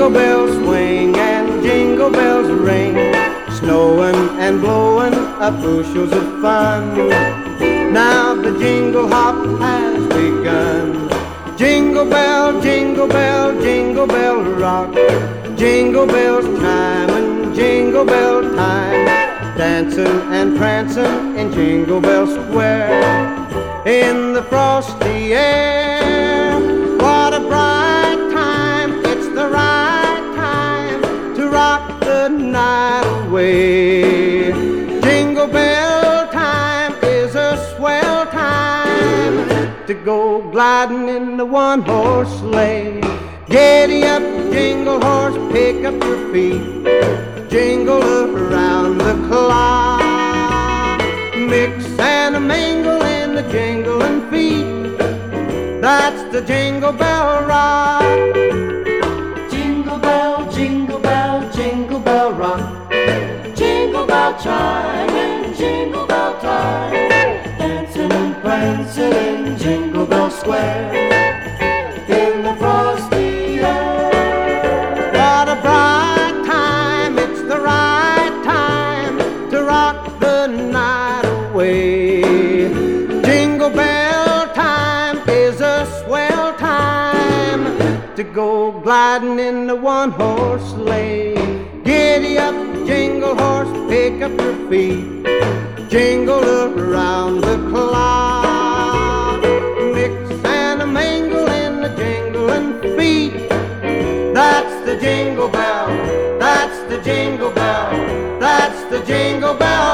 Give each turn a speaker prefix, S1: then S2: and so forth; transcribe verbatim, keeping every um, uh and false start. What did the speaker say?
S1: Jingle bells swing and jingle bells ring, snowing and blowing up bushels of fun. Now the jingle hop has begun. Jingle bell, jingle bell, jingle bell rock, jingle bells chime and jingle bell time, dancing and prancing in Jingle Bell Square. In the frosty air, what a bright time, it's the right time to rock the night away. Jingle bell time is a swell time to go gliding in the one-horse sleigh. Giddy up, jingle horse, pick up your feet, jingle around the clock. Mix and a mingle in the jingling feet, that's the Jingle Bell Rock.
S2: Jingle bell, jingle bell, jingle bell rock, jingle bell chime and jingle bell time, dancing and prancing in Jingle Bell Square. In the frosty air,
S1: what a bright time, it's the right time to rock the night away. Jingle bell time is a swell time to go gliding in the one-horse sleigh. Giddy up, jingle horse, pick up your feet, jingle around the clock. Mix and a mingle in the jingling feet, that's the jingle bell, that's the jingle bell, that's the jingle bell